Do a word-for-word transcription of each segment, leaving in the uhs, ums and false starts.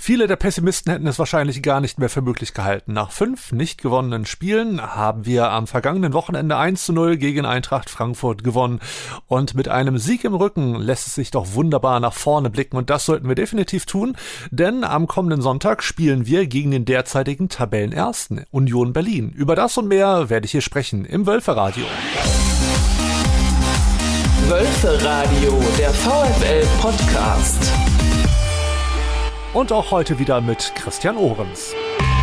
Viele der Pessimisten hätten es wahrscheinlich gar nicht mehr für möglich gehalten. Nach fünf nicht gewonnenen Spielen haben wir am vergangenen Wochenende eins zu null gegen Eintracht Frankfurt gewonnen. Und mit einem Sieg im Rücken lässt es sich doch wunderbar nach vorne blicken. Und das sollten wir definitiv tun, denn am kommenden Sonntag spielen wir gegen den derzeitigen Tabellenersten, Union Berlin. Über das und mehr werde ich hier sprechen im Wölferadio. Wölferadio, der VfL-Podcast. Und auch heute wieder mit Christian Ohrens.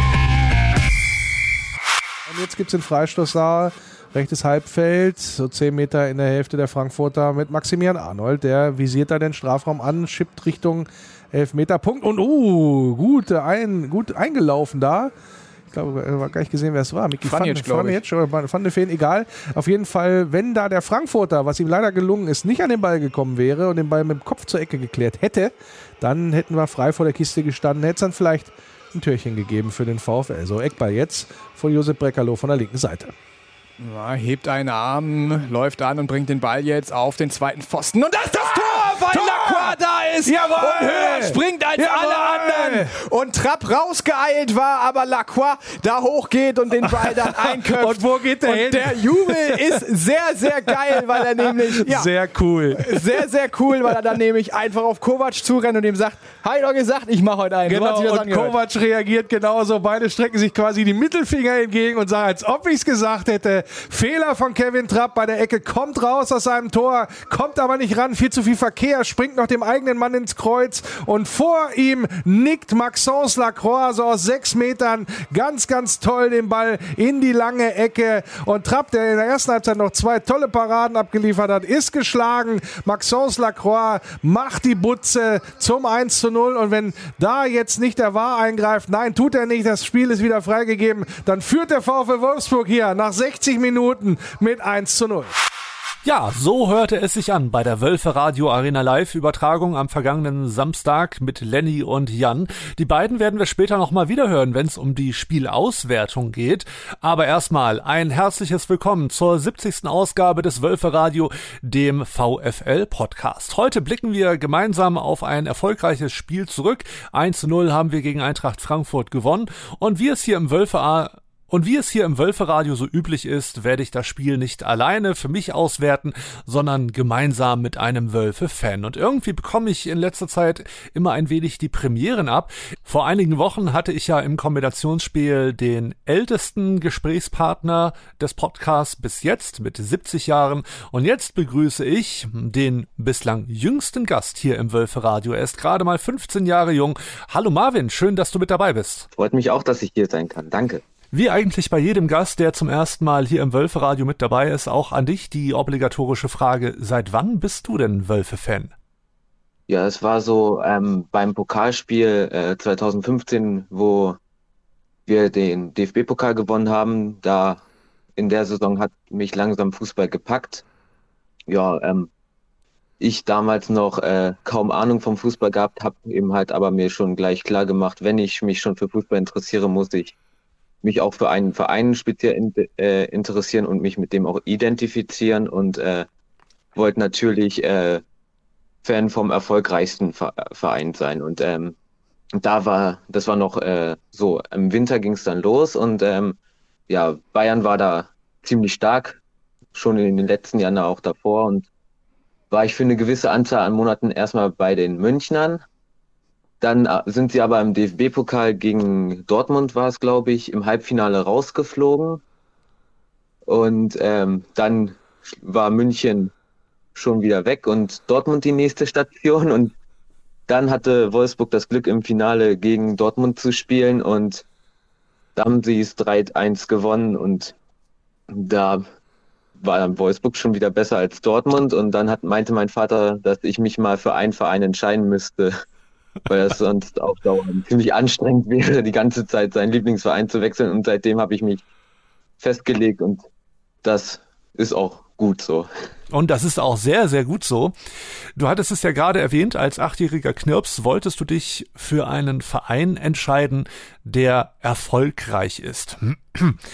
Und jetzt gibt es den Freistoßsaal, rechtes Halbfeld, so zehn Meter in der Hälfte der Frankfurter mit Maximilian Arnold. Der visiert da den Strafraum an, schippt Richtung Elfmeterpunkt und uh, gut, ein, gut eingelaufen da. Ich glaube, ich habe gar nicht gesehen, wer es war. Miki Fanjic, glaube ich. Oder Van de Ven, egal. Auf jeden Fall, wenn da der Frankfurter, was ihm leider gelungen ist, nicht an den Ball gekommen wäre und den Ball mit dem Kopf zur Ecke geklärt hätte, dann hätten wir frei vor der Kiste gestanden, hätte es dann vielleicht ein Türchen gegeben für den VfL. So, Eckball jetzt von Josep Brekalo von der linken Seite. Ja, hebt einen Arm, läuft an und bringt den Ball jetzt auf den zweiten Pfosten. Und das ist das Tor, weil Lacroix da ist. Jawohl. Und höher springt als Jawohl. alle anderen. Und Trapp rausgeeilt war, aber Lacroix da hochgeht und den Ball dann einköpft. Und wo geht der und hin? Der Jubel ist sehr, sehr geil, weil er nämlich... Ja, sehr cool. Sehr, sehr cool, weil er dann nämlich einfach auf Kovac zurennt und ihm sagt, hab ich doch gesagt, ich mache heute einen. So hat Genau, sich das und angehört. Kovac reagiert genauso. Beide strecken sich quasi die Mittelfinger entgegen und sagen, als ob ich es gesagt hätte. Fehler von Kevin Trapp bei der Ecke, kommt raus aus seinem Tor, kommt aber nicht ran, viel zu viel Verkehr, springt noch dem eigenen Mann ins Kreuz und vor ihm nickt Maxence Lacroix so aus sechs Metern ganz, ganz toll den Ball in die lange Ecke und Trapp, der in der ersten Halbzeit noch zwei tolle Paraden abgeliefert hat, ist geschlagen. Maxence Lacroix macht die Butze zum eins zu null und wenn da jetzt nicht der V A R eingreift, nein, tut er nicht, das Spiel ist wieder freigegeben, dann führt der VfL Wolfsburg hier nach sechzig Minuten mit eins zu null. Ja, so hörte es sich an bei der Wölferadio Arena Live-Übertragung am vergangenen Samstag mit Lenny und Jan. Die beiden werden wir später nochmal wiederhören, wenn es um die Spielauswertung geht. Aber erstmal ein herzliches Willkommen zur siebzigsten Ausgabe des Wölferadio, dem VfL-Podcast. Heute blicken wir gemeinsam auf ein erfolgreiches Spiel zurück. eins zu null haben wir gegen Eintracht Frankfurt gewonnen und wie es hier im Wölferadio Und wie es hier im Wölferadio so üblich ist, werde ich das Spiel nicht alleine für mich auswerten, sondern gemeinsam mit einem Wölfe-Fan. Und irgendwie bekomme ich in letzter Zeit immer ein wenig die Premieren ab. Vor einigen Wochen hatte ich ja im Kombinationsspiel den ältesten Gesprächspartner des Podcasts bis jetzt mit siebzig Jahren. Und jetzt begrüße ich den bislang jüngsten Gast hier im Wölferadio. Er ist gerade mal fünfzehn Jahre jung. Hallo Marvin, schön, dass du mit dabei bist. Freut mich auch, dass ich hier sein kann. Danke. Wie eigentlich bei jedem Gast, der zum ersten Mal hier im Wölferadio mit dabei ist, auch an dich die obligatorische Frage, seit wann bist du denn Wölfe-Fan? Ja, es war so ähm, beim Pokalspiel äh, zwanzig fünfzehn, wo wir den D F B-Pokal gewonnen haben. Da in der Saison hat mich langsam Fußball gepackt. Ja, ähm, ich damals noch äh, kaum Ahnung vom Fußball gehabt, habe eben halt aber mir schon gleich klar gemacht, wenn ich mich schon für Fußball interessiere, muss ich mich auch für einen Verein speziell in, äh, interessieren und mich mit dem auch identifizieren und äh, wollte natürlich äh, Fan vom erfolgreichsten Verein sein. Und ähm, da war, das war noch äh, so, im Winter ging es dann los und ähm, ja, Bayern war da ziemlich stark, schon in den letzten Jahren auch davor und war ich für eine gewisse Anzahl an Monaten erstmal bei den Münchnern. Dann sind sie aber im D F B-Pokal gegen Dortmund, war es glaube ich, im Halbfinale rausgeflogen. Und ähm, dann war München schon wieder weg und Dortmund die nächste Station. Und dann hatte Wolfsburg das Glück, im Finale gegen Dortmund zu spielen. Und da haben sie es drei eins gewonnen. Und da war dann Wolfsburg schon wieder besser als Dortmund. Und dann hat, meinte mein Vater, dass ich mich mal für einen Verein entscheiden müsste, weil das sonst auf Dauer ziemlich anstrengend wäre, die ganze Zeit seinen Lieblingsverein zu wechseln. Und seitdem habe ich mich festgelegt und das ist auch gut so. Und das ist auch sehr, sehr gut so. Du hattest es ja gerade erwähnt, als achtjähriger Knirps wolltest du dich für einen Verein entscheiden, der erfolgreich ist.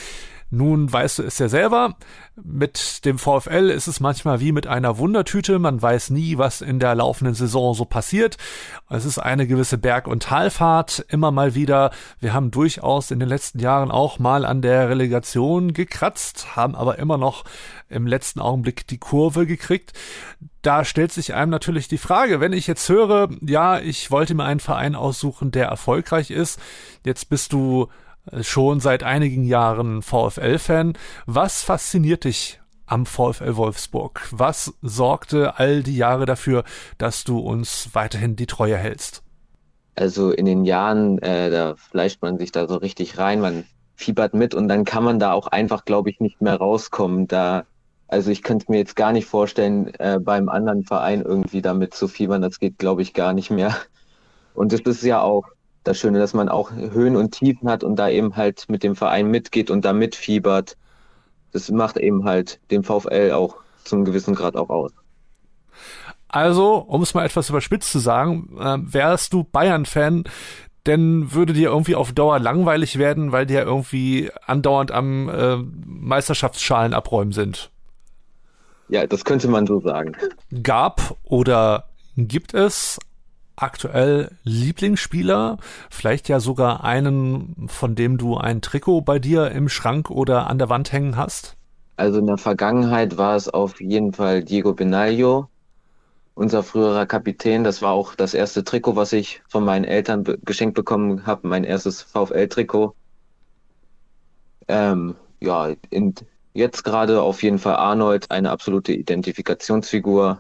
Nun weißt du es ja selber, mit dem VfL ist es manchmal wie mit einer Wundertüte, man weiß nie, was in der laufenden Saison so passiert. Es ist eine gewisse Berg- und Talfahrt, immer mal wieder. Wir haben durchaus in den letzten Jahren auch mal an der Relegation gekratzt, haben aber immer noch im letzten Augenblick die Kurve gekriegt. Da stellt sich einem natürlich die Frage, wenn ich jetzt höre, ja, ich wollte mir einen Verein aussuchen, der erfolgreich ist, jetzt bist du schon seit einigen Jahren VfL-Fan. Was fasziniert dich am VfL Wolfsburg? Was sorgte all die Jahre dafür, dass du uns weiterhin die Treue hältst? Also in den Jahren, äh, da fleischt man sich da so richtig rein, man fiebert mit und dann kann man da auch einfach, glaube ich, nicht mehr rauskommen. Da, also ich könnte mir jetzt gar nicht vorstellen, äh, beim anderen Verein irgendwie damit zu fiebern, das geht, glaube ich, gar nicht mehr. Und es ist ja auch das Schöne, dass man auch Höhen und Tiefen hat und da eben halt mit dem Verein mitgeht und da mitfiebert. Das macht eben halt den VfL auch zum gewissen Grad auch aus. Also, um es mal etwas überspitzt zu sagen, äh, wärst du Bayern-Fan, denn würde dir irgendwie auf Dauer langweilig werden, weil die ja irgendwie andauernd am äh, Meisterschaftsschalen abräumen sind. Ja, das könnte man so sagen. Gab oder gibt es aktuell Lieblingsspieler, vielleicht ja sogar einen, von dem du ein Trikot bei dir im Schrank oder an der Wand hängen hast? Also in der Vergangenheit war es auf jeden Fall Diego Benaglio, unser früherer Kapitän. Das war auch das erste Trikot, was ich von meinen Eltern be- geschenkt bekommen habe, mein erstes VfL-Trikot. Ähm, ja, in, jetzt gerade auf jeden Fall Arnold, eine absolute Identifikationsfigur.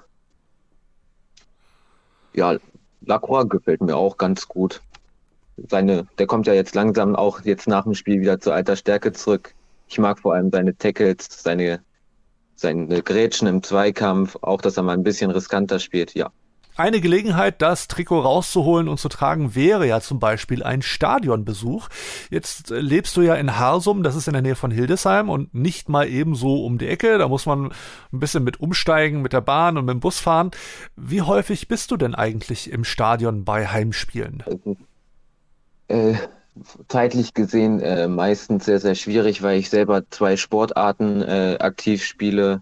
Ja, Lacroix gefällt mir auch ganz gut. Seine, der kommt ja jetzt langsam auch jetzt nach dem Spiel wieder zur alter Stärke zurück. Ich mag vor allem seine Tackles, seine, seine Grätschen im Zweikampf, auch dass er mal ein bisschen riskanter spielt, ja. Eine Gelegenheit, das Trikot rauszuholen und zu tragen, wäre ja zum Beispiel ein Stadionbesuch. Jetzt äh, lebst du ja in Harsum, das ist in der Nähe von Hildesheim und nicht mal ebenso um die Ecke. Da muss man ein bisschen mit umsteigen, mit der Bahn und mit dem Bus fahren. Wie häufig bist du denn eigentlich im Stadion bei Heimspielen? Also, äh, zeitlich gesehen äh, meistens sehr, sehr schwierig, weil ich selber zwei Sportarten äh, aktiv spiele,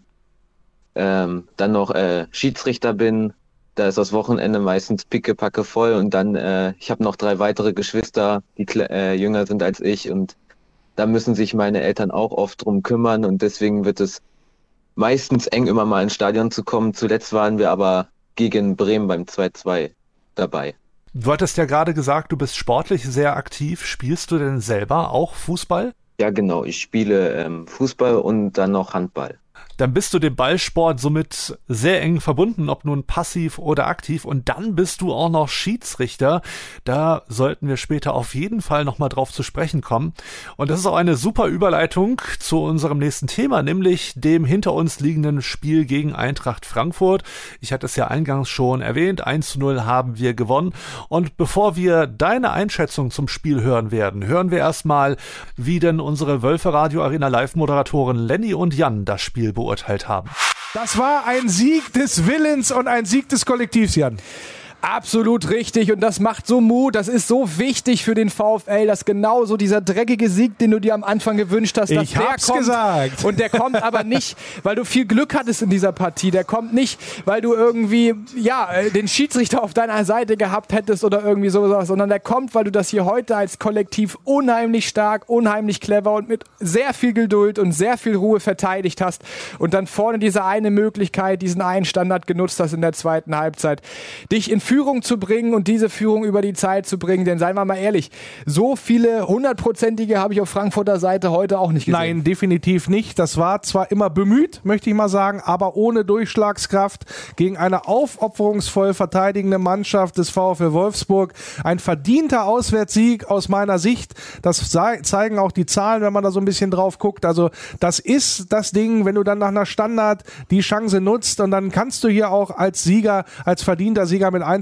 ähm, dann noch äh, Schiedsrichter bin. Da ist das Wochenende meistens pickepacke voll und dann, äh, ich habe noch drei weitere Geschwister, die äh, jünger sind als ich und da müssen sich meine Eltern auch oft drum kümmern und deswegen wird es meistens eng, immer mal ins Stadion zu kommen. Zuletzt waren wir aber gegen Bremen beim zwei zwei dabei. Du hattest ja gerade gesagt, du bist sportlich sehr aktiv. Spielst du denn selber auch Fußball? Ja, genau. Ich spiele ähm, Fußball und dann noch Handball. Dann bist du dem Ballsport somit sehr eng verbunden, ob nun passiv oder aktiv. Und dann bist du auch noch Schiedsrichter. Da sollten wir später auf jeden Fall nochmal drauf zu sprechen kommen. Und das ist auch eine super Überleitung zu unserem nächsten Thema, nämlich dem hinter uns liegenden Spiel gegen Eintracht Frankfurt. Ich hatte es ja eingangs schon erwähnt, eins zu null haben wir gewonnen. Und bevor wir deine Einschätzung zum Spiel hören werden, hören wir erstmal, wie denn unsere Wölfe Radio Arena Live-Moderatoren Lenny und Jan das Spiel beurteilt haben. Das war ein Sieg des Willens und ein Sieg des Kollektivs, Jan. Absolut richtig und das macht so Mut, das ist so wichtig für den VfL, dass genauso dieser dreckige Sieg, den du dir am Anfang gewünscht hast, dass ich der hab's kommt. gesagt. Und der kommt aber nicht, weil du viel Glück hattest in dieser Partie, der kommt nicht, weil du irgendwie, ja, den Schiedsrichter auf deiner Seite gehabt hättest oder irgendwie sowas, sondern der kommt, weil du das hier heute als Kollektiv unheimlich stark, unheimlich clever und mit sehr viel Geduld und sehr viel Ruhe verteidigt hast und dann vorne diese eine Möglichkeit, diesen einen Standard genutzt hast in der zweiten Halbzeit, dich in Führung zu bringen und diese Führung über die Zeit zu bringen, denn seien wir mal ehrlich, so viele hundertprozentige habe ich auf Frankfurter Seite heute auch nicht gesehen. Nein, definitiv nicht. Das war zwar immer bemüht, möchte ich mal sagen, aber ohne Durchschlagskraft gegen eine aufopferungsvoll verteidigende Mannschaft des VfL Wolfsburg. Ein verdienter Auswärtssieg aus meiner Sicht. Das zeigen auch die Zahlen, wenn man da so ein bisschen drauf guckt. Also das ist das Ding, wenn du dann nach einer Standard die Chance nutzt und dann kannst du hier auch als Sieger, als verdienter Sieger mit eins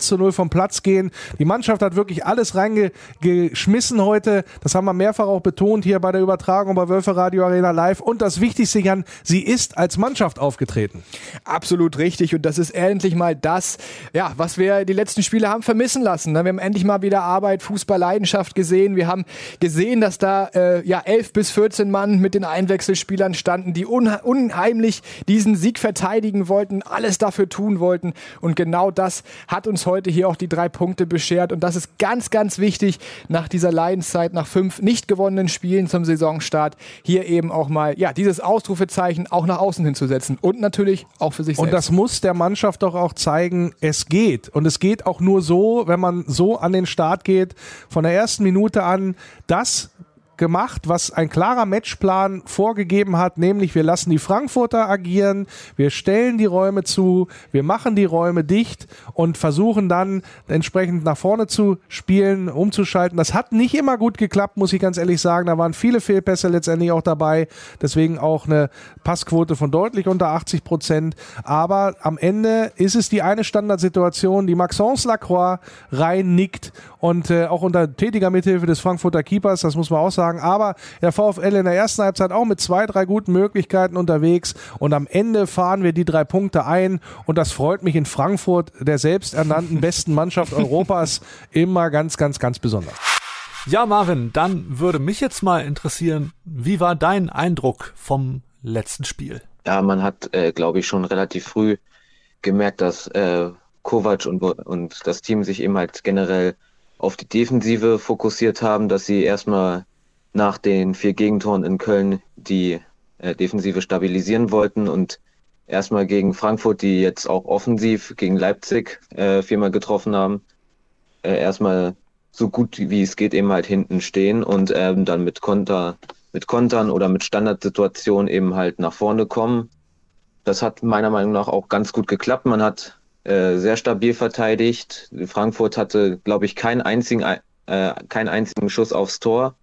eins zu null vom Platz gehen. Die Mannschaft hat wirklich alles reingeschmissen heute. Das haben wir mehrfach auch betont hier bei der Übertragung bei Wölfe Radio Arena Live. Und das Wichtigste, Jan, sie ist als Mannschaft aufgetreten. Absolut richtig. Und das ist endlich mal das, ja, was wir die letzten Spiele haben vermissen lassen. Wir haben endlich mal wieder Arbeit, Fußball-Leidenschaft gesehen. Wir haben gesehen, dass da äh, ja elf bis vierzehn Mann mit den Einwechselspielern standen, die unha- unheimlich diesen Sieg verteidigen wollten, alles dafür tun wollten. Und genau das hat uns heute hier auch die drei Punkte beschert. Und das ist ganz, ganz wichtig nach dieser Leidenszeit, nach fünf nicht gewonnenen Spielen zum Saisonstart, hier eben auch mal ja dieses Ausrufezeichen auch nach außen hinzusetzen. Und natürlich auch für sich selbst. Und das muss der Mannschaft doch auch zeigen, es geht. Und es geht auch nur so, wenn man so an den Start geht, von der ersten Minute an, das gemacht, was ein klarer Matchplan vorgegeben hat, nämlich wir lassen die Frankfurter agieren, wir stellen die Räume zu, wir machen die Räume dicht und versuchen dann entsprechend nach vorne zu spielen, umzuschalten. Das hat nicht immer gut geklappt, muss ich ganz ehrlich sagen. Da waren viele Fehlpässe letztendlich auch dabei, deswegen auch eine Passquote von deutlich unter achtzig Prozent. Aber am Ende ist es die eine Standardsituation, die Maxence Lacroix reinnickt und äh, auch unter tätiger Mithilfe des Frankfurter Keepers, das muss man auch sagen. Aber der VfL in der ersten Halbzeit auch mit zwei, drei guten Möglichkeiten unterwegs und am Ende fahren wir die drei Punkte ein und das freut mich in Frankfurt, der selbsternannten besten Mannschaft Europas, immer ganz, ganz, ganz besonders. Ja, Marvin, dann würde mich jetzt mal interessieren, wie war dein Eindruck vom letzten Spiel? Ja, man hat, äh, glaube ich, schon relativ früh gemerkt, dass äh, Kovac und, und das Team sich eben halt generell auf die Defensive fokussiert haben, dass sie erstmal nach den vier Gegentoren in Köln die äh, Defensive stabilisieren wollten und erstmal gegen Frankfurt, die jetzt auch offensiv gegen Leipzig äh, viermal getroffen haben, äh, erstmal so gut wie es geht eben halt hinten stehen und ähm, dann mit Konter, mit Kontern oder mit Standardsituationen eben halt nach vorne kommen. Das hat meiner Meinung nach auch ganz gut geklappt. Man hat äh, sehr stabil verteidigt. Frankfurt hatte, glaube ich, keinen einzigen, äh, keinen einzigen Schuss aufs Tor.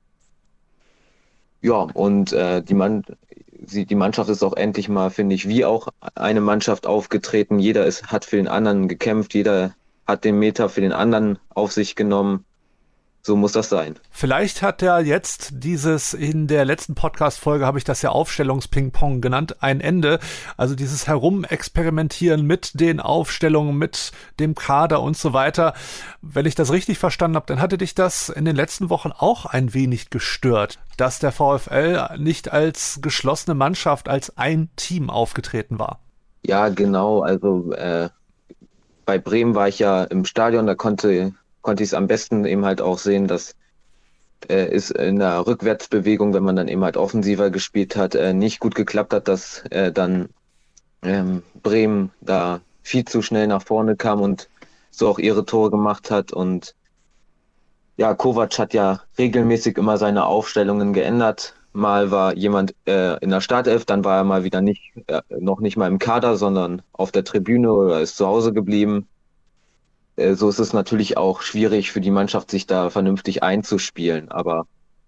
Ja, und äh, die, Mann, sie, die Mannschaft ist auch endlich mal, finde ich, wie auch eine Mannschaft aufgetreten. Jeder ist, hat für den anderen gekämpft, jeder hat den Meter für den anderen auf sich genommen. So muss das sein. Vielleicht hat ja jetzt dieses, in der letzten Podcast-Folge habe ich das ja Aufstellungs-Ping-Pong genannt, ein Ende. Also dieses Herumexperimentieren mit den Aufstellungen, mit dem Kader und so weiter. Wenn ich das richtig verstanden habe, dann hatte dich das in den letzten Wochen auch ein wenig gestört, dass der VfL nicht als geschlossene Mannschaft, als ein Team aufgetreten war. Ja, genau. Also äh, bei Bremen war ich ja im Stadion, da konnte konnte ich es am besten eben halt auch sehen, dass äh, es in der Rückwärtsbewegung, wenn man dann eben halt offensiver gespielt hat, äh, nicht gut geklappt hat, dass äh, dann ähm, Bremen da viel zu schnell nach vorne kam und so auch ihre Tore gemacht hat. Und ja, Kovac hat ja regelmäßig immer seine Aufstellungen geändert. Mal war jemand äh, in der Startelf, dann war er mal wieder nicht äh, noch nicht mal im Kader, sondern auf der Tribüne oder ist zu Hause geblieben. So ist es natürlich auch schwierig für die Mannschaft, sich da vernünftig einzuspielen. Aber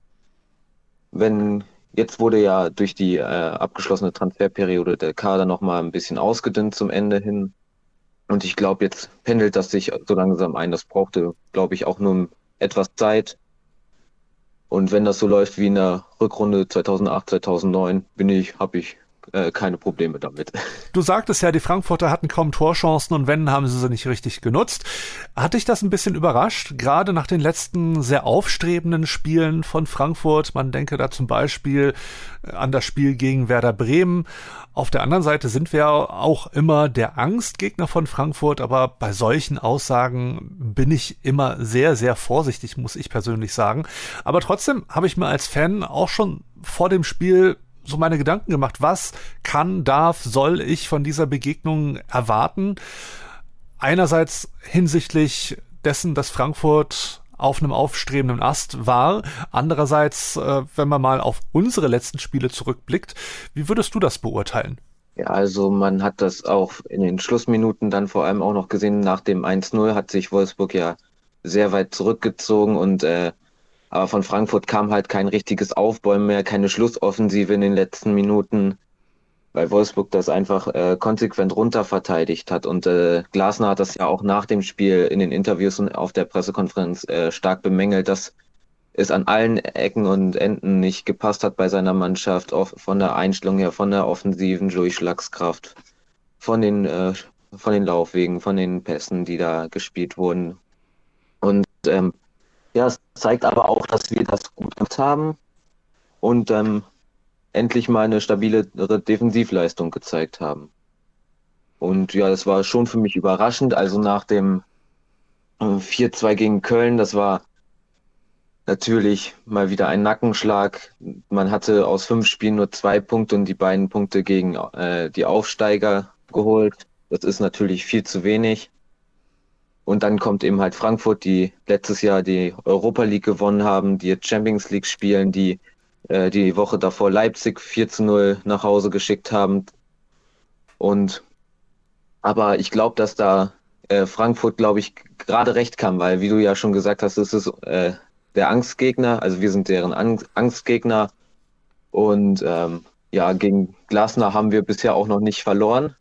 wenn jetzt wurde ja durch die äh, abgeschlossene Transferperiode der Kader nochmal ein bisschen ausgedünnt zum Ende hin. Und ich glaube, jetzt pendelt das sich so langsam ein. Das brauchte, glaube ich, auch nur etwas Zeit. Und wenn das so läuft wie in der Rückrunde zweitausendacht, zweitausendneun, bin ich, habe ich äh, keine Probleme damit. Du sagtest ja, die Frankfurter hatten kaum Torchancen und wenn, haben sie sie nicht richtig genutzt. Hat dich das ein bisschen überrascht, gerade nach den letzten sehr aufstrebenden Spielen von Frankfurt? Man denke da zum Beispiel an das Spiel gegen Werder Bremen. Auf der anderen Seite sind wir auch immer der Angstgegner von Frankfurt, aber bei solchen Aussagen bin ich immer sehr, sehr vorsichtig, muss ich persönlich sagen. Aber trotzdem habe ich mir als Fan auch schon vor dem Spiel so meine Gedanken gemacht, was kann, darf, soll ich von dieser Begegnung erwarten? Einerseits hinsichtlich dessen, dass Frankfurt auf einem aufstrebenden Ast war. Andererseits, äh, wenn man mal auf unsere letzten Spiele zurückblickt, wie würdest du das beurteilen? Ja, also man hat das auch in den Schlussminuten dann vor allem auch noch gesehen. Nach dem eins null hat sich Wolfsburg ja sehr weit zurückgezogen und äh, aber von Frankfurt kam halt kein richtiges Aufbäumen mehr, keine Schlussoffensive in den letzten Minuten. weil Wolfsburg das einfach äh, konsequent runter verteidigt hat. Und äh, Glasner hat das ja auch nach dem Spiel in den Interviews und auf der Pressekonferenz äh, stark bemängelt, dass es an allen Ecken und Enden nicht gepasst hat bei seiner Mannschaft, auch von der Einstellung her, von der offensiven Durchschlagskraft, von den, äh, von den Laufwegen, von den Pässen, die da gespielt wurden. Und ähm, ja, es zeigt aber auch, dass wir das gut gemacht haben und ähm, endlich mal eine stabilere Defensivleistung gezeigt haben. Und ja, das war schon für mich überraschend. Also nach dem äh, vier zwei gegen Köln, das war natürlich mal wieder ein Nackenschlag. Man hatte aus fünf Spielen nur zwei Punkte und die beiden Punkte gegen äh, die Aufsteiger geholt. Das ist natürlich viel zu wenig. Und dann kommt eben halt Frankfurt, die letztes Jahr die Europa League gewonnen haben, die jetzt Champions League spielen, die äh, die Woche davor Leipzig vier zu null nach Hause geschickt haben. Und aber ich glaube, dass da äh, Frankfurt, glaube ich, gerade recht kam, weil, wie du ja schon gesagt hast, es ist äh, der Angstgegner, also wir sind deren Ang- Angstgegner. Und ähm, ja, gegen Glasner haben wir bisher auch noch nicht verloren.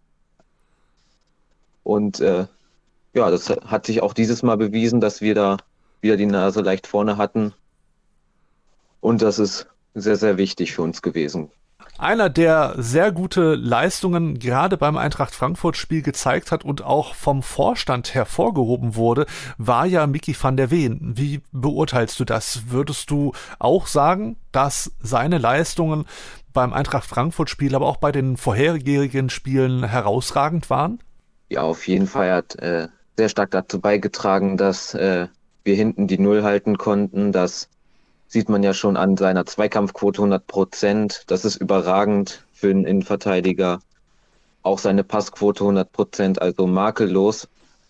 Und äh, ja, das hat sich auch dieses Mal bewiesen, dass wir da wieder die Nase leicht vorne hatten. Und das ist sehr, sehr wichtig für uns gewesen. Einer, der sehr gute Leistungen gerade beim Eintracht Frankfurt-Spiel gezeigt hat und auch vom Vorstand hervorgehoben wurde, war ja Micky van der Veen. Wie beurteilst du das? Würdest du auch sagen, dass seine Leistungen beim Eintracht Frankfurt-Spiel, aber auch bei den vorherigen Spielen herausragend waren? Ja, auf jeden Fall. Er hat äh, sehr stark dazu beigetragen, dass äh, wir hinten die Null halten konnten. Das sieht man ja schon an seiner Zweikampfquote hundert Prozent. Das ist überragend für einen Innenverteidiger. Auch seine Passquote hundert Prozent, also makellos.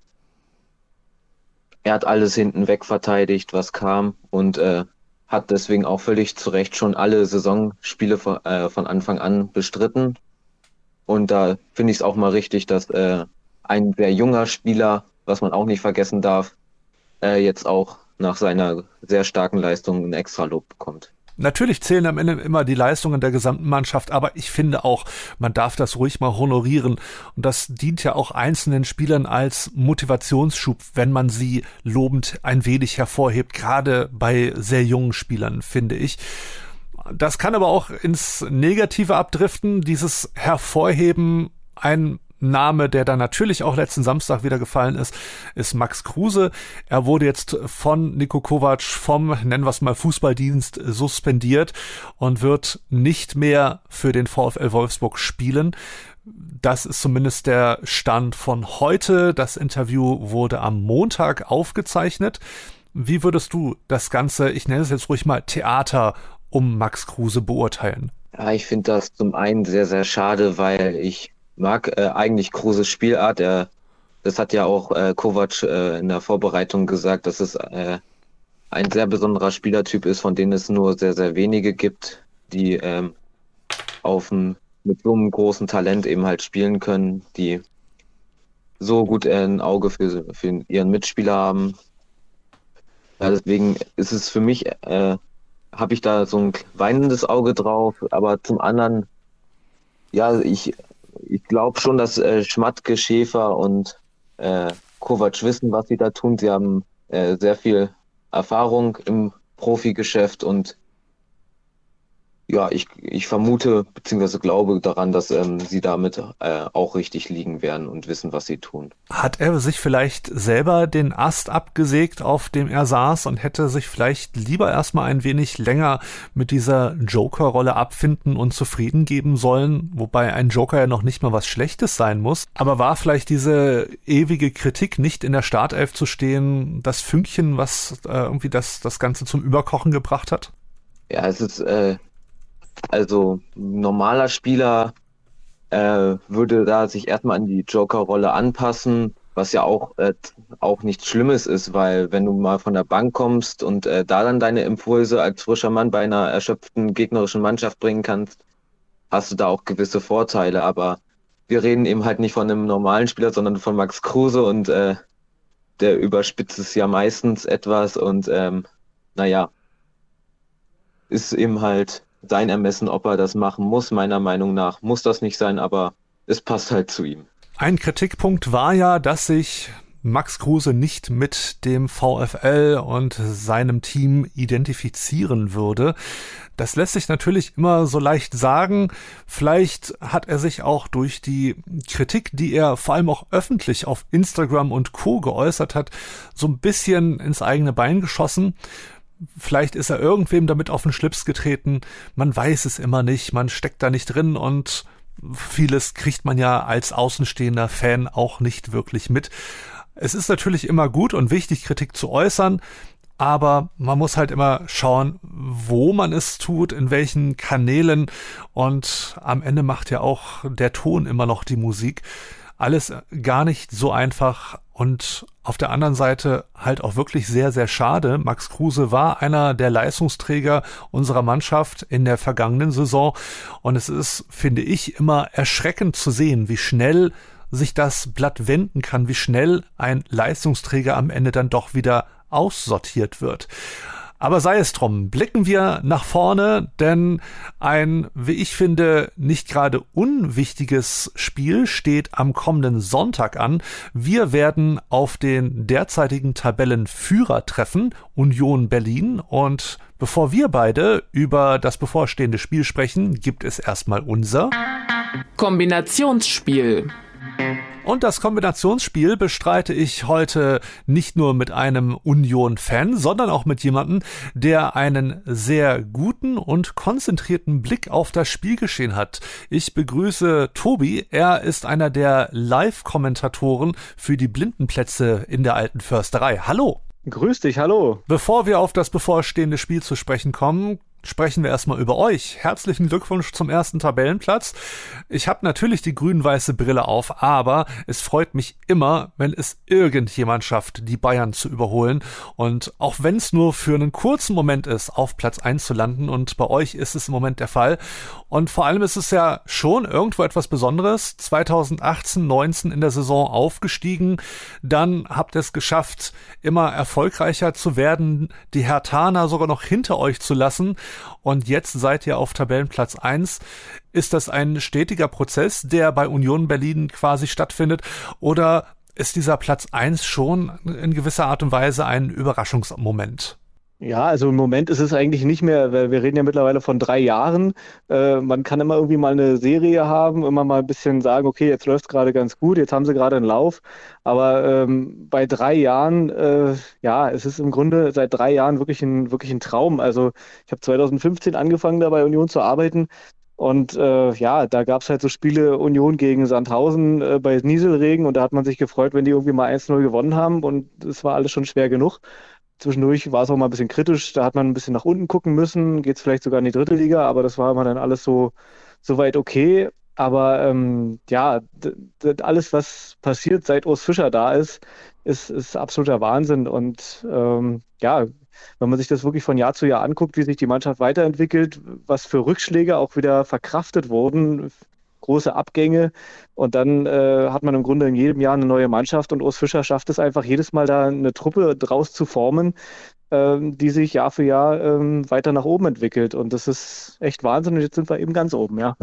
Er hat alles hinten weg verteidigt, was kam, und äh, hat deswegen auch völlig zu Recht schon alle Saisonspiele von, äh, von Anfang an bestritten. Und da finde ich es auch mal richtig, dass äh, ein sehr junger Spieler, was man auch nicht vergessen darf, äh, jetzt auch nach seiner sehr starken Leistung ein Extralob bekommt. Natürlich zählen am Ende immer die Leistungen der gesamten Mannschaft, aber ich finde auch, man darf das ruhig mal honorieren. Und das dient ja auch einzelnen Spielern als Motivationsschub, wenn man sie lobend ein wenig hervorhebt, gerade bei sehr jungen Spielern, finde ich. Das kann aber auch ins Negative abdriften, dieses Hervorheben. Ein Name, der dann natürlich auch letzten Samstag wieder gefallen ist, ist Max Kruse. Er wurde jetzt von Niko Kovac vom, nennen wir es mal, Fußballdienst suspendiert und wird nicht mehr für den VfL Wolfsburg spielen. Das ist zumindest der Stand von heute. Das Interview wurde am Montag aufgezeichnet. Wie würdest du das Ganze, ich nenne es jetzt ruhig mal Theater um Max Kruse, beurteilen? Ja, ich finde das zum einen sehr, sehr schade, weil ich mag äh, eigentlich Kruses Spielart. Er, das hat ja auch äh, Kovac äh, in der Vorbereitung gesagt, dass es äh, ein sehr besonderer Spielertyp ist, von denen es nur sehr, sehr wenige gibt, die ähm, auf ein, mit so einem großen Talent eben halt spielen können, die so gut äh, ein Auge für, für ihren Mitspieler haben. Ja, deswegen ist es für mich, äh, habe ich da so ein weinendes Auge drauf, aber zum anderen, ja, ich Ich glaube schon, dass äh, Schmatke, Schäfer und äh, Kovac wissen, was sie da tun. Sie haben äh, sehr viel Erfahrung im Profigeschäft und ja, ich, ich vermute bzw. glaube daran, dass ähm, sie damit äh, auch richtig liegen werden und wissen, was sie tun. Hat er sich vielleicht selber den Ast abgesägt, auf dem er saß, und hätte sich vielleicht lieber erstmal ein wenig länger mit dieser Joker-Rolle abfinden und zufrieden geben sollen, wobei ein Joker ja noch nicht mal was Schlechtes sein muss. Aber war vielleicht diese ewige Kritik, nicht in der Startelf zu stehen, das Fünkchen, was äh, irgendwie das, das Ganze zum Überkochen gebracht hat? Ja, es ist äh, also ein normaler Spieler äh, würde da sich erstmal an die Joker-Rolle anpassen, was ja auch äh, auch nichts Schlimmes ist, weil wenn du mal von der Bank kommst und äh, da dann deine Impulse als frischer Mann bei einer erschöpften gegnerischen Mannschaft bringen kannst, hast du da auch gewisse Vorteile. Aber wir reden eben halt nicht von einem normalen Spieler, sondern von Max Kruse, und äh, der überspitzt es ja meistens etwas und ähm, naja, ist eben halt sein Ermessen, ob er das machen muss. Meiner Meinung nach muss das nicht sein, aber es passt halt zu ihm. Ein Kritikpunkt war ja, dass sich Max Kruse nicht mit dem VfL und seinem Team identifizieren würde. Das lässt sich natürlich immer so leicht sagen. Vielleicht hat er sich auch durch die Kritik, die er vor allem auch öffentlich auf Instagram und Co. geäußert hat, so ein bisschen ins eigene Bein geschossen. Vielleicht ist er irgendwem damit auf den Schlips getreten. Man weiß es immer nicht. Man steckt da nicht drin und vieles kriegt man ja als außenstehender Fan auch nicht wirklich mit. Es ist natürlich immer gut und wichtig, Kritik zu äußern, aber man muss halt immer schauen, wo man es tut, in welchen Kanälen, und am Ende macht ja auch der Ton immer noch die Musik. Alles gar nicht so einfach und auf der anderen Seite halt auch wirklich sehr, sehr schade. Max Kruse war einer der Leistungsträger unserer Mannschaft in der vergangenen Saison und es ist, finde ich, immer erschreckend zu sehen, wie schnell sich das Blatt wenden kann, wie schnell ein Leistungsträger am Ende dann doch wieder aussortiert wird. Aber sei es drum, blicken wir nach vorne, denn ein, wie ich finde, nicht gerade unwichtiges Spiel steht am kommenden Sonntag an. Wir werden auf den derzeitigen Tabellenführer treffen, Union Berlin, und bevor wir beide über das bevorstehende Spiel sprechen, gibt es erstmal unser Kombinationsspiel. Und das Kombinationsspiel bestreite ich heute nicht nur mit einem Union-Fan, sondern auch mit jemandem, der einen sehr guten und konzentrierten Blick auf das Spielgeschehen hat. Ich begrüße Tobi. Er ist einer der Live-Kommentatoren für die Blindenplätze in der Alten Försterei. Hallo. Grüß dich, hallo. Bevor wir auf das bevorstehende Spiel zu sprechen kommen, sprechen wir erstmal über euch. Herzlichen Glückwunsch zum ersten Tabellenplatz. Ich habe natürlich die grün-weiße Brille auf, aber es freut mich immer, wenn es irgendjemand schafft, die Bayern zu überholen. Und auch wenn es nur für einen kurzen Moment ist, auf Platz eins zu landen, und bei euch ist es im Moment der Fall. Und vor allem ist es ja schon irgendwo etwas Besonderes. zweitausendachtzehn neunzehn in der Saison aufgestiegen. Dann habt ihr es geschafft, immer erfolgreicher zu werden, die Herthaner sogar noch hinter euch zu lassen. Und jetzt seid ihr auf Tabellenplatz eins. Ist das ein stetiger Prozess, der bei Union Berlin quasi stattfindet? Oder ist dieser Platz eins schon in gewisser Art und Weise ein Überraschungsmoment? Ja, also im Moment ist es eigentlich nicht mehr, weil wir reden ja mittlerweile von drei Jahren. Äh, man kann immer irgendwie mal eine Serie haben, immer mal ein bisschen sagen, okay, jetzt läuft es gerade ganz gut, jetzt haben sie gerade einen Lauf. Aber ähm, bei drei Jahren, äh, ja, es ist im Grunde seit drei Jahren wirklich ein, wirklich ein Traum. Also ich habe zweitausendfünfzehn angefangen, da bei Union zu arbeiten. Und äh, ja, da gab es halt so Spiele Union gegen Sandhausen äh, bei Nieselregen, und da hat man sich gefreut, wenn die irgendwie mal eins null gewonnen haben, und es war alles schon schwer genug. Zwischendurch war es auch mal ein bisschen kritisch, da hat man ein bisschen nach unten gucken müssen, geht es vielleicht sogar in die dritte Liga, aber das war immer dann alles so, so weit okay. Aber ähm, ja, d- d- alles, was passiert, seit Urs Fischer da ist, ist, ist absoluter Wahnsinn. Und ähm, ja, wenn man sich das wirklich von Jahr zu Jahr anguckt, wie sich die Mannschaft weiterentwickelt, was für Rückschläge auch wieder verkraftet wurden, große Abgänge, und dann äh, hat man im Grunde in jedem Jahr eine neue Mannschaft, und Urs Fischer schafft es einfach jedes Mal, da eine Truppe draus zu formen, ähm, die sich Jahr für Jahr ähm, weiter nach oben entwickelt, und das ist echt Wahnsinn, und jetzt sind wir eben ganz oben, ja.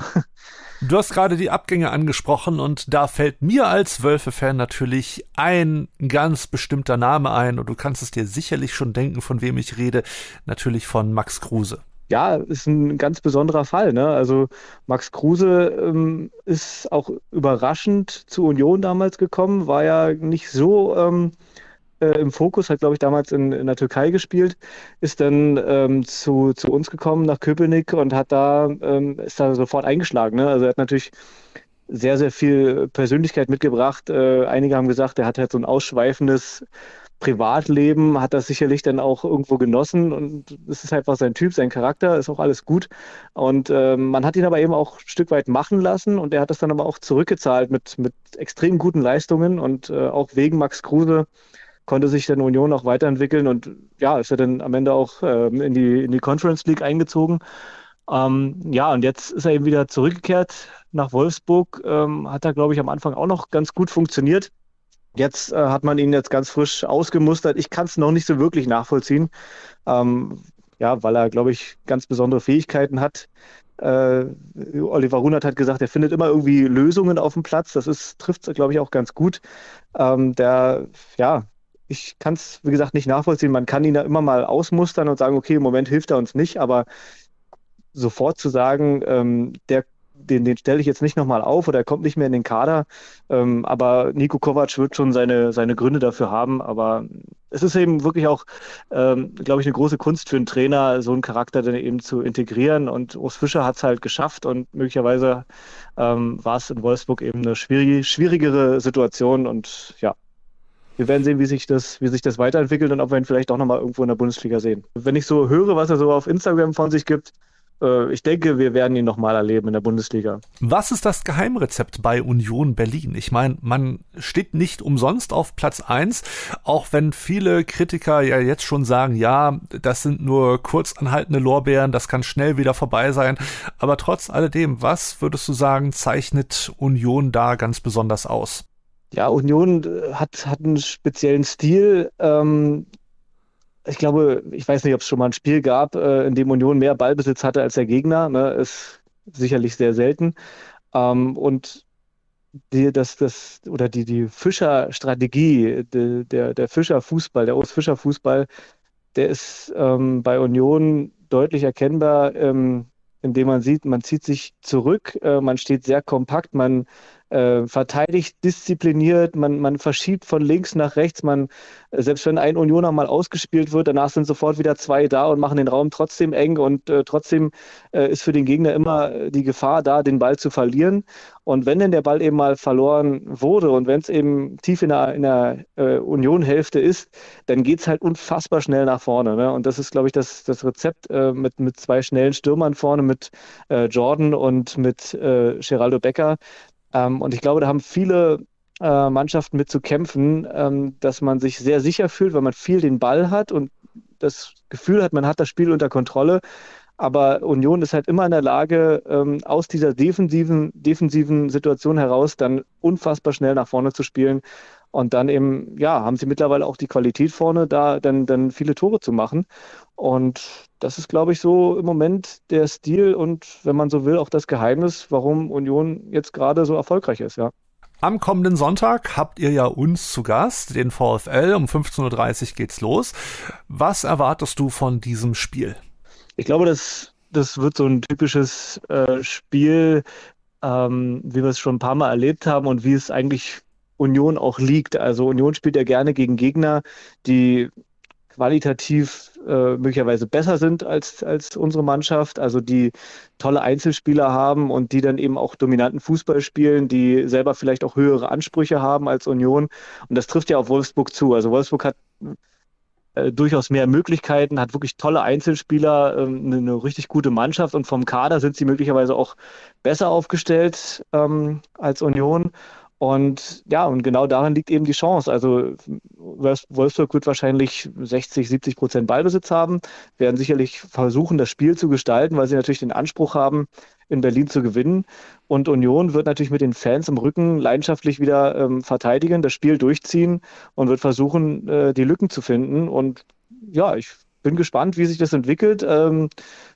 Du hast gerade die Abgänge angesprochen, und da fällt mir als Wölfe-Fan natürlich ein ganz bestimmter Name ein, und du kannst es dir sicherlich schon denken, von wem ich rede, natürlich von Max Kruse. Ja, ist ein ganz besonderer Fall, ne? Also Max Kruse ähm, ist auch überraschend zu Union damals gekommen, war ja nicht so ähm, äh, im Fokus, hat, glaube ich, damals in, in der Türkei gespielt, ist dann ähm, zu, zu uns gekommen nach Köpenick und hat da, ähm, ist da sofort eingeschlagen, ne? Also er hat natürlich sehr, sehr viel Persönlichkeit mitgebracht. Äh, einige haben gesagt, er hat halt so ein ausschweifendes Privatleben, hat das sicherlich dann auch irgendwo genossen, und es ist einfach sein Typ, sein Charakter, ist auch alles gut, und äh, man hat ihn aber eben auch ein Stück weit machen lassen, und er hat das dann aber auch zurückgezahlt mit, mit extrem guten Leistungen, und äh, auch wegen Max Kruse konnte sich dann Union auch weiterentwickeln, und ja, ist er dann am Ende auch äh, in die, in die Conference League eingezogen. Ähm, ja, und jetzt ist er eben wieder zurückgekehrt nach Wolfsburg, ähm, hat da, glaube ich, am Anfang auch noch ganz gut funktioniert. Jetzt äh, hat man ihn jetzt ganz frisch ausgemustert. Ich kann es noch nicht so wirklich nachvollziehen. Ähm, ja, weil er, glaube ich, ganz besondere Fähigkeiten hat. Äh, Oliver Runert hat gesagt, er findet immer irgendwie Lösungen auf dem Platz. Das ist, trifft, glaube ich, auch ganz gut. Ähm, der, ja, ich kann es, wie gesagt, nicht nachvollziehen. Man kann ihn ja immer mal ausmustern und sagen, okay, im Moment hilft er uns nicht, aber sofort zu sagen, ähm, der Den, den stelle ich jetzt nicht nochmal auf oder er kommt nicht mehr in den Kader. Ähm, aber Niko Kovac wird schon seine, seine Gründe dafür haben. Aber es ist eben wirklich auch, ähm, glaube ich, eine große Kunst für einen Trainer, so einen Charakter dann eben zu integrieren. Und Urs Fischer hat es halt geschafft und möglicherweise ähm, war es in Wolfsburg eben eine schwierig, schwierigere Situation. Und ja, wir werden sehen, wie sich das, wie sich das weiterentwickelt und ob wir ihn vielleicht auch nochmal irgendwo in der Bundesliga sehen. Wenn ich so höre, was er so auf Instagram von sich gibt, ich denke, wir werden ihn nochmal erleben in der Bundesliga. Was ist das Geheimrezept bei Union Berlin? Ich meine, man steht nicht umsonst auf Platz eins, auch wenn viele Kritiker ja jetzt schon sagen, ja, das sind nur kurz anhaltende Lorbeeren, das kann schnell wieder vorbei sein. Aber trotz alledem, was würdest du sagen, zeichnet Union da ganz besonders aus? Ja, Union hat, hat einen speziellen Stil. Ähm, Ich glaube, ich weiß nicht, ob es schon mal ein Spiel gab, äh, in dem Union mehr Ballbesitz hatte als der Gegner. Ne? Ist sicherlich sehr selten. Ähm, und die, das, das, oder die, die Fischer-Strategie, die, der, der Fischer-Fußball, der Urs Fischer-Fußball, der ist ähm, bei Union deutlich erkennbar, ähm, indem man sieht, man zieht sich zurück, äh, man steht sehr kompakt, man äh, verteidigt diszipliniert, man, man verschiebt von links nach rechts, man, äh, selbst wenn ein Unioner mal ausgespielt wird, danach sind sofort wieder zwei da und machen den Raum trotzdem eng und äh, trotzdem äh, ist für den Gegner immer die Gefahr da, den Ball zu verlieren. Und wenn denn der Ball eben mal verloren wurde und wenn es eben tief in der, in der äh, Union-Hälfte ist, dann geht es halt unfassbar schnell nach vorne. Ne? Und das ist, glaube ich, das, das Rezept äh, mit, mit zwei schnellen Stürmern vorne, mit äh, Jordan und mit äh, Geraldo Becker. Ähm, und ich glaube, da haben viele äh, Mannschaften mit zu kämpfen, ähm, dass man sich sehr sicher fühlt, weil man viel den Ball hat und das Gefühl hat, man hat das Spiel unter Kontrolle. Aber Union ist halt immer in der Lage, ähm, aus dieser defensiven, defensiven Situation heraus dann unfassbar schnell nach vorne zu spielen. Und dann eben, ja, haben sie mittlerweile auch die Qualität vorne, da dann, dann viele Tore zu machen. Und das ist, glaube ich, so im Moment der Stil und, wenn man so will, auch das Geheimnis, warum Union jetzt gerade so erfolgreich ist, ja. Am kommenden Sonntag habt ihr ja uns zu Gast, den VfL. Um fünfzehn Uhr dreißig geht's los. Was erwartest du von diesem Spiel? Ich glaube, das, das wird so ein typisches äh, Spiel, ähm, wie wir es schon ein paar Mal erlebt haben und wie es eigentlich Union auch liegt. Also Union spielt ja gerne gegen Gegner, die qualitativ äh, möglicherweise besser sind als, als unsere Mannschaft, also die tolle Einzelspieler haben und die dann eben auch dominanten Fußball spielen, die selber vielleicht auch höhere Ansprüche haben als Union. Und das trifft ja auf Wolfsburg zu. Also Wolfsburg hat äh, durchaus mehr Möglichkeiten, hat wirklich tolle Einzelspieler, ähm, eine, eine richtig gute Mannschaft und vom Kader sind sie möglicherweise auch besser aufgestellt ähm, als Union. Und ja, und genau darin liegt eben die Chance. Also Wolfsburg wird wahrscheinlich sechzig, siebzig Prozent Ballbesitz haben, werden sicherlich versuchen, das Spiel zu gestalten, weil sie natürlich den Anspruch haben, in Berlin zu gewinnen. Und Union wird natürlich mit den Fans im Rücken leidenschaftlich wieder ähm, verteidigen, das Spiel durchziehen und wird versuchen, äh, die Lücken zu finden. Und ja, ich bin gespannt, wie sich das entwickelt. Ähm,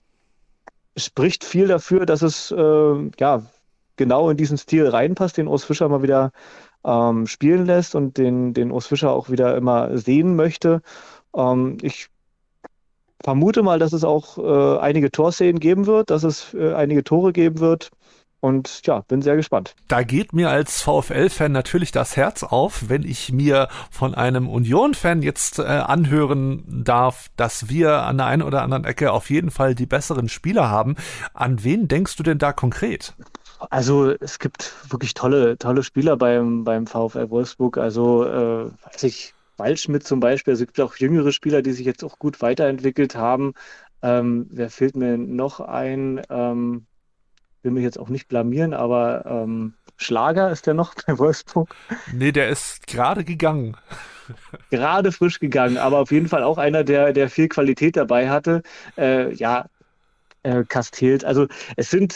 es spricht viel dafür, dass es äh, ja genau in diesen Stil reinpasst, den Urs Fischer mal wieder ähm, spielen lässt und den, den Urs Fischer auch wieder immer sehen möchte. Ähm, ich vermute mal, dass es auch äh, einige Torszenen geben wird, dass es äh, einige Tore geben wird. Und ja, bin sehr gespannt. Da geht mir als VfL-Fan natürlich das Herz auf, wenn ich mir von einem Union-Fan jetzt äh, anhören darf, dass wir an der einen oder anderen Ecke auf jeden Fall die besseren Spieler haben. An wen denkst du denn da konkret? Also es gibt wirklich tolle, tolle Spieler beim, beim VfL Wolfsburg. Also äh, weiß ich, Waldschmidt zum Beispiel. Also es gibt auch jüngere Spieler, die sich jetzt auch gut weiterentwickelt haben. Ähm, wer fällt mir noch ein? Ähm, will mich jetzt auch nicht blamieren, aber ähm, Schlager ist der noch bei Wolfsburg? Nee, der ist gerade gegangen. Gerade frisch gegangen, aber auf jeden Fall auch einer, der, der viel Qualität dabei hatte. Äh, ja, äh, Castells. Also es sind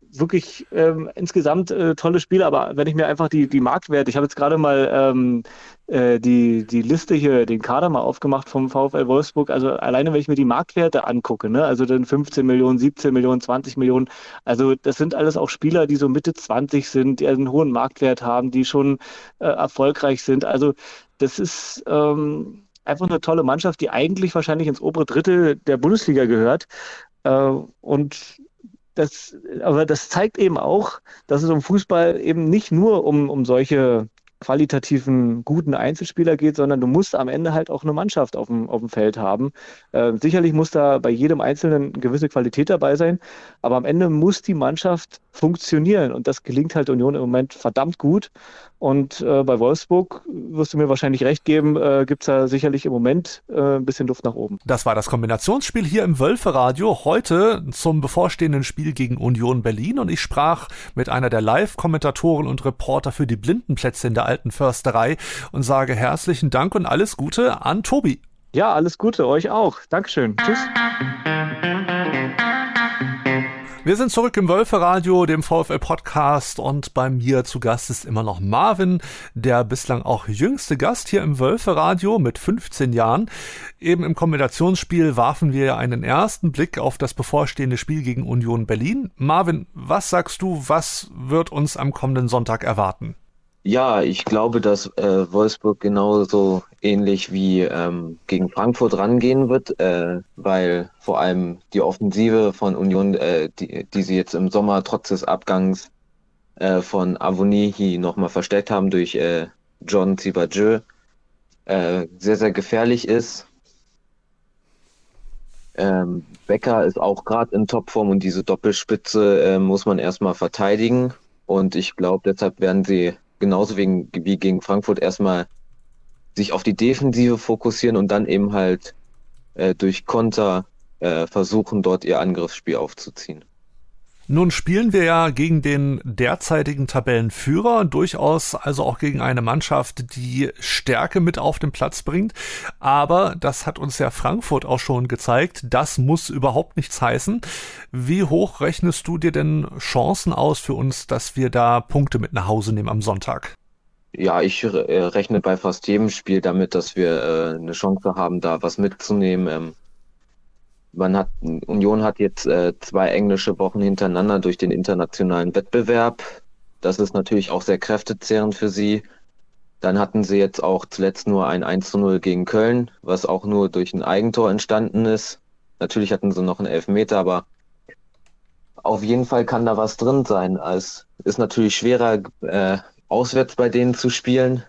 wirklich ähm, insgesamt äh, tolle Spiele, aber wenn ich mir einfach die, die Marktwerte, ich habe jetzt gerade mal ähm, äh, die, die Liste hier, den Kader mal aufgemacht vom VfL Wolfsburg, also alleine wenn ich mir die Marktwerte angucke, ne, also dann fünfzehn Millionen, siebzehn Millionen, zwanzig Millionen, also das sind alles auch Spieler, die so Mitte zwanzig sind, die einen hohen Marktwert haben, die schon äh, erfolgreich sind, also das ist ähm, einfach eine tolle Mannschaft, die eigentlich wahrscheinlich ins obere Drittel der Bundesliga gehört äh, und Das, aber das zeigt eben auch, dass es um Fußball eben nicht nur um, um solche qualitativen, guten Einzelspieler geht, sondern du musst am Ende halt auch eine Mannschaft auf dem, auf dem Feld haben. Äh, sicherlich muss da bei jedem Einzelnen eine gewisse Qualität dabei sein, aber am Ende muss die Mannschaft funktionieren und das gelingt halt Union im Moment verdammt gut. Und äh, bei Wolfsburg, wirst du mir wahrscheinlich recht geben, äh, gibt es da sicherlich im Moment äh, ein bisschen Luft nach oben. Das war das Kombinationsspiel hier im Wölferadio, heute zum bevorstehenden Spiel gegen Union Berlin und ich sprach mit einer der Live-Kommentatoren und Reporter für die Blindenplätze in der Alten Försterei und sage herzlichen Dank und alles Gute an Tobi. Ja, alles Gute, euch auch. Dankeschön. Tschüss. Wir sind zurück im Wölferadio, dem VfL-Podcast und bei mir zu Gast ist immer noch Marvin, der bislang auch jüngste Gast hier im Wölferadio mit fünfzehn Jahren. Eben im Kombinationsspiel warfen wir einen ersten Blick auf das bevorstehende Spiel gegen Union Berlin. Marvin, was sagst du, was wird uns am kommenden Sonntag erwarten? Ja, ich glaube, dass äh, Wolfsburg genauso ähnlich wie ähm, gegen Frankfurt rangehen wird, äh, weil vor allem die Offensive von Union, äh, die, die sie jetzt im Sommer trotz des Abgangs äh, von Avonihi nochmal verstärkt haben durch äh, John Sibadieu, äh, sehr, sehr gefährlich ist. Ähm, Becker ist auch gerade in Topform und diese Doppelspitze äh, muss man erstmal verteidigen und ich glaube, deshalb werden sie genauso wegen, wie gegen Frankfurt erstmal sich auf die Defensive fokussieren und dann eben halt äh, durch Konter äh, versuchen, dort ihr Angriffsspiel aufzuziehen. Nun spielen wir ja gegen den derzeitigen Tabellenführer, durchaus also auch gegen eine Mannschaft, die Stärke mit auf den Platz bringt. Aber das hat uns ja Frankfurt auch schon gezeigt. Das muss überhaupt nichts heißen. Wie hoch rechnest du dir denn Chancen aus für uns, dass wir da Punkte mit nach Hause nehmen am Sonntag? Ja, ich äh, rechne bei fast jedem Spiel damit, dass wir äh, eine Chance haben, da was mitzunehmen. Ähm, Man hat, Union hat jetzt äh, zwei englische Wochen hintereinander durch den internationalen Wettbewerb. Das ist natürlich auch sehr kräftezehrend für sie. Dann hatten sie jetzt auch zuletzt nur ein eins zu null gegen Köln, was auch nur durch ein Eigentor entstanden ist. Natürlich hatten sie noch einen Elfmeter, aber auf jeden Fall kann da was drin sein. Es ist natürlich schwerer, äh, auswärts bei denen zu spielen.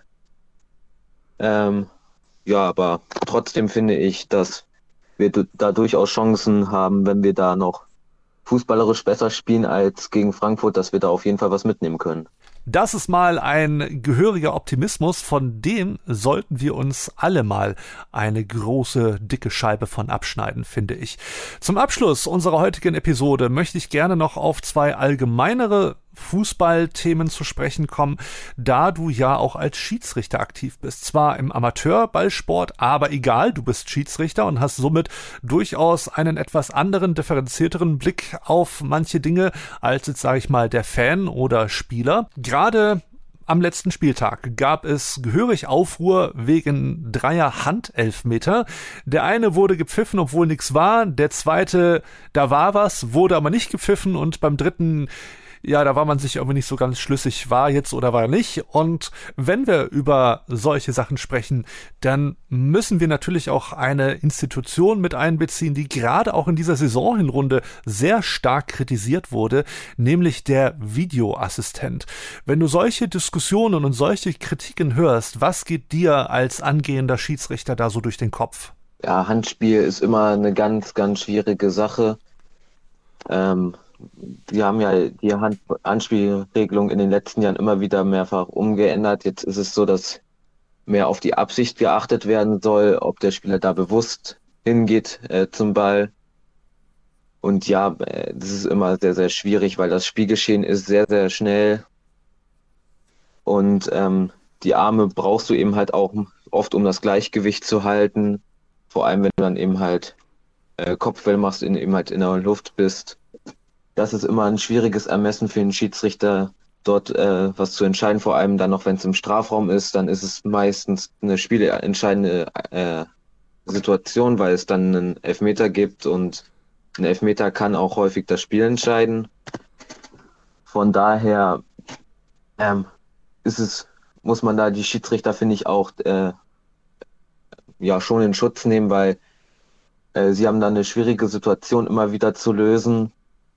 Ähm, ja, aber trotzdem finde ich, dass wir da durchaus Chancen haben, wenn wir da noch fußballerisch besser spielen als gegen Frankfurt, dass wir da auf jeden Fall was mitnehmen können. Das ist mal ein gehöriger Optimismus, von dem sollten wir uns alle mal eine große, dicke Scheibe von abschneiden, finde ich. Zum Abschluss unserer heutigen Episode möchte ich gerne noch auf zwei allgemeinere Fußballthemen zu sprechen kommen, da du ja auch als Schiedsrichter aktiv bist. Zwar im Amateurballsport, aber egal, du bist Schiedsrichter und hast somit durchaus einen etwas anderen, differenzierteren Blick auf manche Dinge als jetzt, sage ich mal, der Fan oder Spieler. Gerade am letzten Spieltag gab es gehörig Aufruhr wegen dreier Handelfmeter. Der eine wurde gepfiffen, obwohl nichts war. Der zweite, da war was, wurde aber nicht gepfiffen und beim dritten, ja, da war man sich irgendwie nicht so ganz schlüssig, war jetzt oder war nicht. Und wenn wir über solche Sachen sprechen, dann müssen wir natürlich auch eine Institution mit einbeziehen, die gerade auch in dieser Saisonhinrunde sehr stark kritisiert wurde, nämlich der Videoassistent. Wenn du solche Diskussionen und solche Kritiken hörst, was geht dir als angehender Schiedsrichter da so durch den Kopf? Ja, Handspiel ist immer eine ganz, ganz schwierige Sache. Ähm, Wir haben ja die Hand- Handspielregelung in den letzten Jahren immer wieder mehrfach umgeändert. Jetzt ist es so, dass mehr auf die Absicht geachtet werden soll, ob der Spieler da bewusst hingeht äh, zum Ball. Und ja, äh, das ist immer sehr, sehr schwierig, weil das Spielgeschehen ist sehr, sehr schnell. Und ähm, die Arme brauchst du eben halt auch oft, um das Gleichgewicht zu halten. Vor allem, wenn du dann eben halt äh, Kopfbälle machst und eben halt in der Luft bist. das ist immer ein schwieriges Ermessen für den Schiedsrichter, dort äh, was zu entscheiden. Vor allem dann noch, wenn es im Strafraum ist, dann ist es meistens eine spielentscheidende äh, Situation, weil es dann einen Elfmeter gibt und ein Elfmeter kann auch häufig das Spiel entscheiden. Von daher ähm, ist es, muss man da die Schiedsrichter, finde ich, auch äh, ja schon in Schutz nehmen, weil äh, sie haben da eine schwierige Situation immer wieder zu lösen.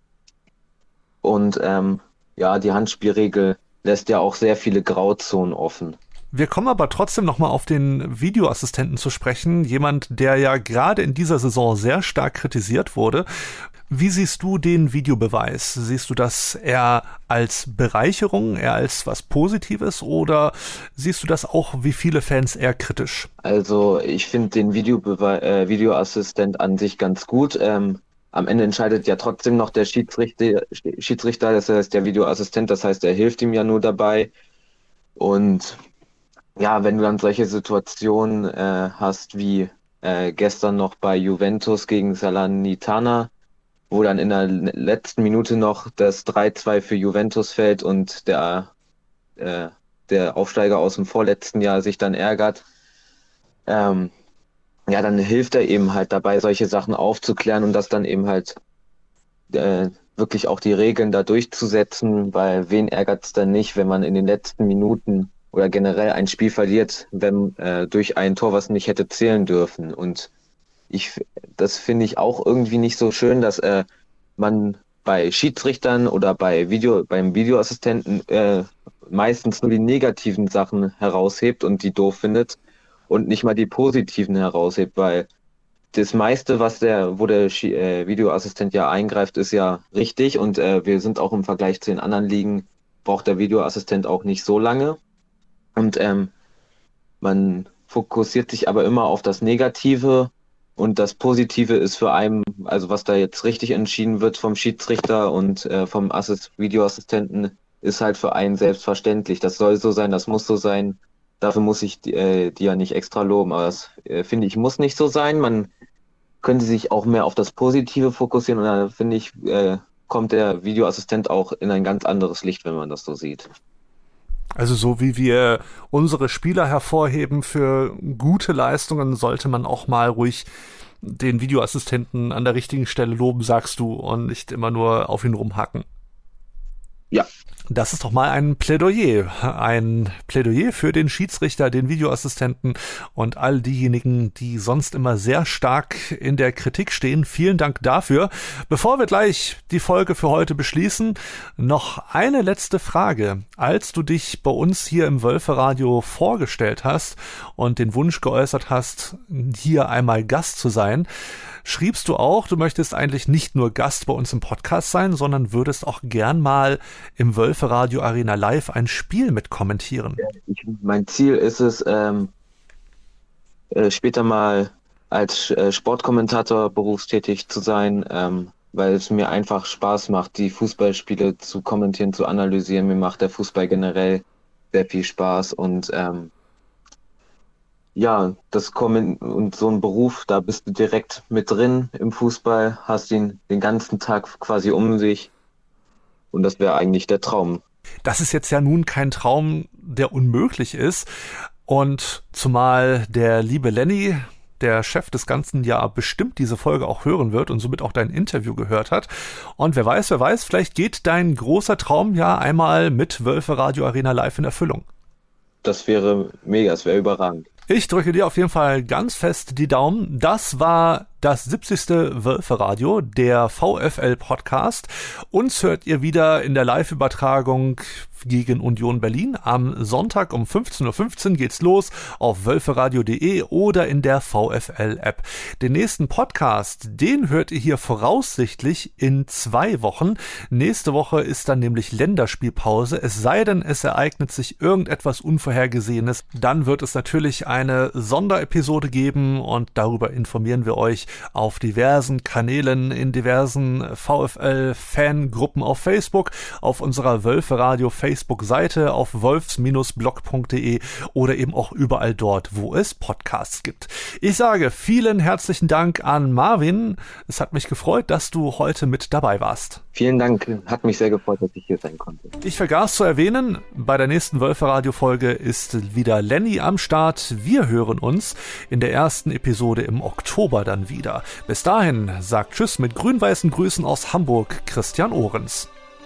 Und ähm, ja, die Handspielregel lässt ja auch sehr viele Grauzonen offen. Wir kommen aber trotzdem nochmal auf den Videoassistenten zu sprechen. Jemand, der ja gerade in dieser Saison sehr stark kritisiert wurde. Wie siehst du den Videobeweis? Siehst du das eher als Bereicherung, eher als was Positives oder siehst du das auch wie viele Fans eher kritisch? Also ich finde den Videobewe- äh, Videoassistent an sich ganz gut. Ähm, am Ende entscheidet ja trotzdem noch der Schiedsrichter, Schiedsrichter, das heißt der Videoassistent, das heißt, er hilft ihm ja nur dabei. Und ja, wenn du dann solche Situationen äh, hast wie äh, gestern noch bei Juventus gegen Salernitana, wo dann in der letzten Minute noch das drei zwei für Juventus fällt und der, äh, der Aufsteiger aus dem vorletzten Jahr sich dann ärgert, ähm, ja, dann hilft er eben halt dabei, solche Sachen aufzuklären und das dann eben halt äh, wirklich auch die Regeln da durchzusetzen, weil wen ärgert es dann nicht, wenn man in den letzten Minuten oder generell ein Spiel verliert, wenn äh, durch ein Tor, was nicht hätte zählen dürfen. Und ich, das finde ich auch irgendwie nicht so schön, dass äh, man bei Schiedsrichtern oder bei Video, beim Videoassistenten äh, meistens nur die negativen Sachen heraushebt und die doof findet und nicht mal die positiven heraushebt, weil das meiste, was der, wo der Schi- äh, Videoassistent ja eingreift, ist ja richtig und äh, wir sind auch im Vergleich zu den anderen Ligen, braucht der Videoassistent auch nicht so lange. Und ähm, man fokussiert sich aber immer auf das Negative und das Positive ist für einen, also was da jetzt richtig entschieden wird vom Schiedsrichter und äh, vom Assist- Videoassistenten, ist halt für einen selbstverständlich. Das soll so sein, das muss so sein. Dafür muss ich die, äh, die ja nicht extra loben, aber das äh, finde ich muss nicht so sein. Man könnte sich auch mehr auf das Positive fokussieren und dann finde ich, äh, kommt der Videoassistent auch in ein ganz anderes Licht, wenn man das so sieht. Also so wie wir unsere Spieler hervorheben für gute Leistungen, sollte man auch mal ruhig den Videoassistenten an der richtigen Stelle loben, sagst du, und nicht immer nur auf ihn rumhacken. Ja. Das ist doch mal ein Plädoyer, ein Plädoyer für den Schiedsrichter, den Videoassistenten und all diejenigen, die sonst immer sehr stark in der Kritik stehen. Vielen Dank dafür. Bevor wir gleich die Folge für heute beschließen, noch eine letzte Frage. Als du dich bei uns hier im Wölferadio vorgestellt hast und den Wunsch geäußert hast, hier einmal Gast zu sein, schriebst du auch, du möchtest eigentlich nicht nur Gast bei uns im Podcast sein, sondern würdest auch gern mal im Wölferadio Arena Live ein Spiel mit kommentieren. Ich, mein Ziel ist es, ähm, äh, später mal als äh, Sportkommentator berufstätig zu sein, ähm, weil es mir einfach Spaß macht, die Fußballspiele zu kommentieren, zu analysieren. Mir macht der Fußball generell sehr viel Spaß und ähm, ja, das kommen und so ein Beruf, da bist du direkt mit drin im Fußball, hast ihn den ganzen Tag quasi um sich und das wäre eigentlich der Traum. Das ist jetzt ja nun kein Traum, der unmöglich ist und zumal der liebe Lenny, der Chef des Ganzen, ja bestimmt diese Folge auch hören wird und somit auch dein Interview gehört hat. Und wer weiß, wer weiß, vielleicht geht dein großer Traum ja einmal mit Wölferadio Arena Live in Erfüllung. Das wäre mega, das wäre überragend. Ich drücke dir auf jeden Fall ganz fest die Daumen. Das war das siebzigste Wölferadio, der VfL-Podcast. Uns hört ihr wieder in der Live-Übertragung gegen Union Berlin. Am Sonntag um fünfzehn Uhr fünfzehn geht's los auf wölferadio punkt de oder in der VfL-App. Den nächsten Podcast, den hört ihr hier voraussichtlich in zwei Wochen. Nächste Woche ist dann nämlich Länderspielpause. Es sei denn, es ereignet sich irgendetwas Unvorhergesehenes. Dann wird es natürlich eine Sonderepisode geben und darüber informieren wir euch auf diversen Kanälen, in diversen VfL-Fangruppen auf Facebook, auf unserer Wölferadio Facebook-Seite, auf wolfs Bindestrich blog punkt de oder eben auch überall dort, wo es Podcasts gibt. Ich sage vielen herzlichen Dank an Marvin. Es hat mich gefreut, dass du heute mit dabei warst. Vielen Dank. Hat mich sehr gefreut, dass ich hier sein konnte. Ich vergaß zu erwähnen, bei der nächsten Wölferadio-Folge ist wieder Lenny am Start. Wir hören uns in der ersten Episode im Oktober dann wieder. Bis dahin sagt Tschüss mit grün-weißen Grüßen aus Hamburg, Christian Ohrens.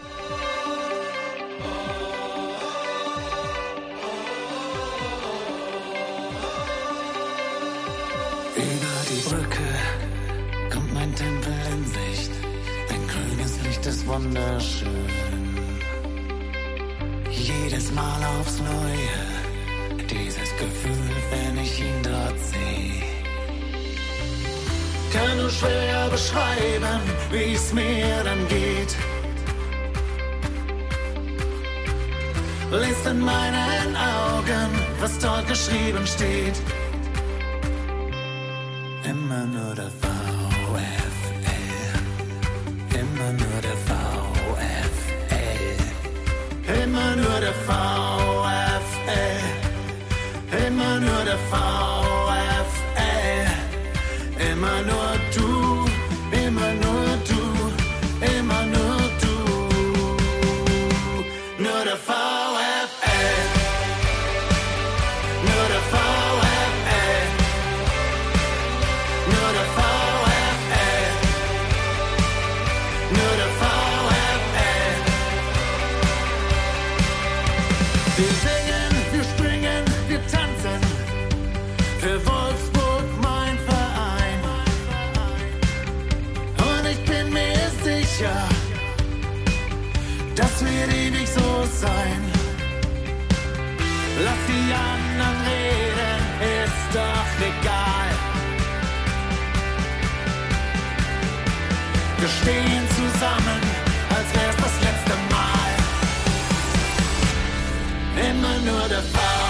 Über die Brücke kommt mein Tempel in Sicht. Dein grünes Licht ist wunderschön. Jedes Mal aufs Neue, dieses Gefühl, wenn ich ihn dort sehe. Kann nur schwer beschreiben, wie's mir dann geht. Lest in meinen Augen, was dort geschrieben steht. Immer nur der VfL, immer nur der VfL, immer nur der VfL, immer nur der VfL, immer nur du, immer nur du, immer nur du, nur der VfL, nur der VfL, nur der VfL, nur der VfL. Wir singen, wir springen, wir tanzen für Wolfsburg, mein Verein. Und ich bin mir sicher, das wird ewig so sein. Lass die anderen reden, ist doch egal. Wir stehen zusammen, als wär's das letzte Mal. Immer nur der Fall.